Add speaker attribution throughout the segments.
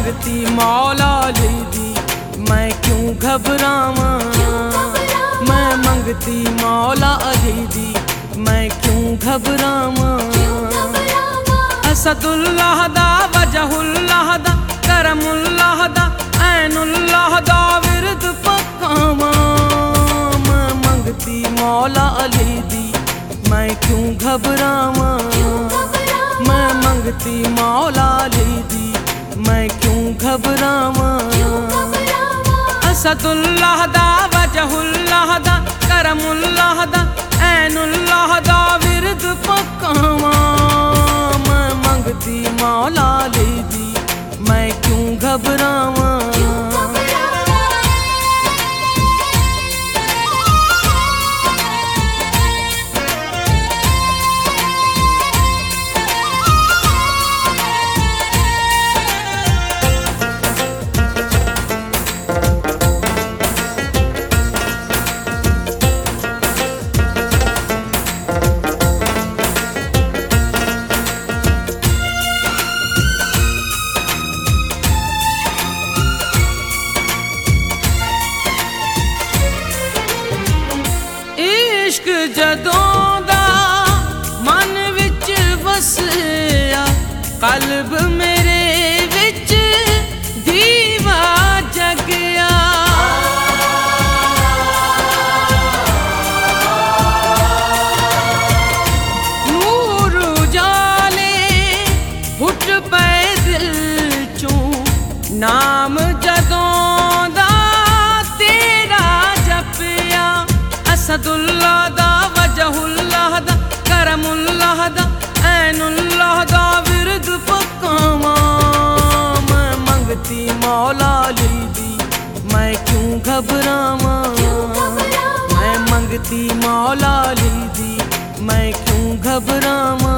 Speaker 1: मंगती मौला अली दी, मैं क्यों घबरावां। मैं मंगती मौला अली दी, मैं क्यों घबरावां। असदुल्लाह दा वजहुल्लाह दा करमुल्लाह दा ऐनुल्लाह दा विरद पकावां। मैं मंगती मौला अली दी, मैं क्यों घबरावां। मैं मंगती मौला अली दी, मैं क्यों घबरावां। असदुल्लाह दा वजहुल्लाह दा करमुल्लाह दा ऐनुल्लाह दा विरद पकावां। मैं मंगती मौला अली दी, मैं क्यों घबरावां। इश्क जदों दा मन विच वसिया, कल्ब मेरे विच दीवा जगया। नूर उजाले फुट पे दिल चों, नाम जदों दा तेरा जपया। असदुल्लाह दा वजहुल्लाह दा करमुल्लाह दा ऐनुल्लाह दा विरद पकावां। मैं मंगती मौला अली दी, मैं क्यों घबरावां। मैं मंगती मौला अली दी, मैं क्यों घबरावां।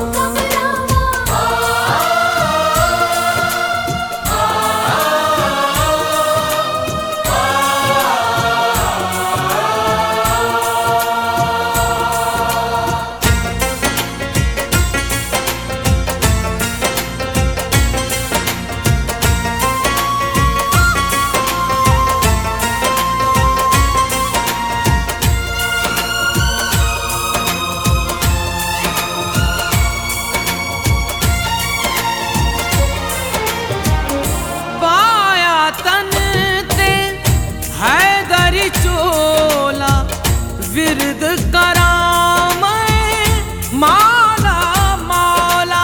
Speaker 1: चोला विरद करां मैं माला मौला।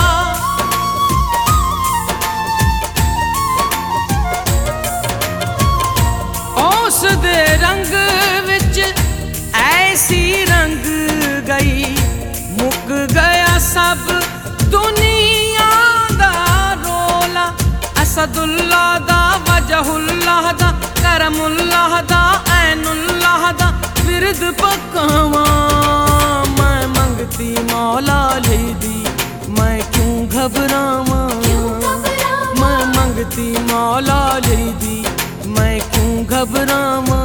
Speaker 1: उस दे रंग विच ऐसी रंग गई, मुक गया सब दुनिया दा रोला। असदुल्लाह दा वजहुल्लाह दा करमुल्लाह दा ऐनुल्लाह दा विरद पकावां। मैं मंगती मौला अली दी, मैं क्यों घबरावां। मैं मंगती मौला अली दी, मैं क्यों घबरावां।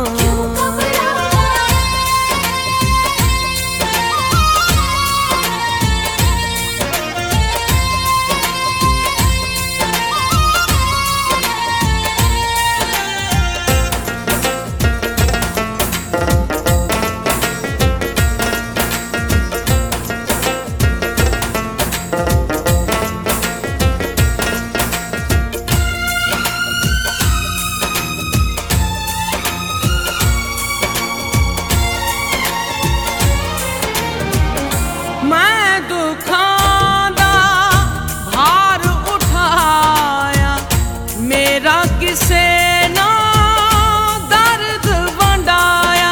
Speaker 1: किसे ना दर्द वंडाया।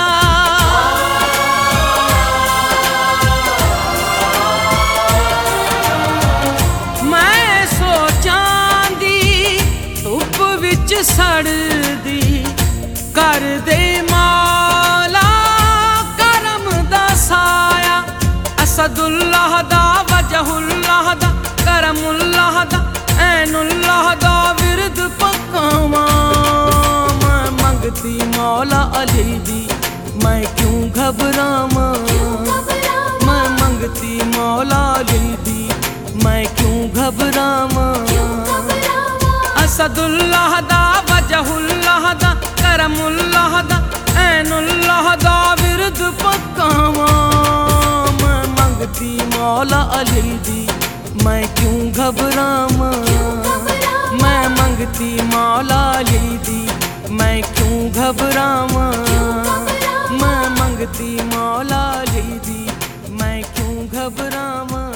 Speaker 1: मैं सोचां दी धुप विच सड़दी, कर दे मौला करम दा साया। असदुल्लाह दा वजहुल्लाह दा करमुल्लाह दा ऐनुल्लाह दा विरद पकावां। मैं मंगती मौला अली दी, मैं क्यों घबरावां। मैं मंगती मौला अली दी, मैं क्यों घबरावां। असदुल्लाह दा वजहुल्लाह दा करमुल्लाह दा ऐनुल्लाह दा विरद पकावा। मैं मंगती मौला अली दी मैं क्यों घबरावां। मैं मंगती मौला अली दी मैं क्यों घबरावां। मैं मंगती मौला अली दी मैं क्यों घबरावां।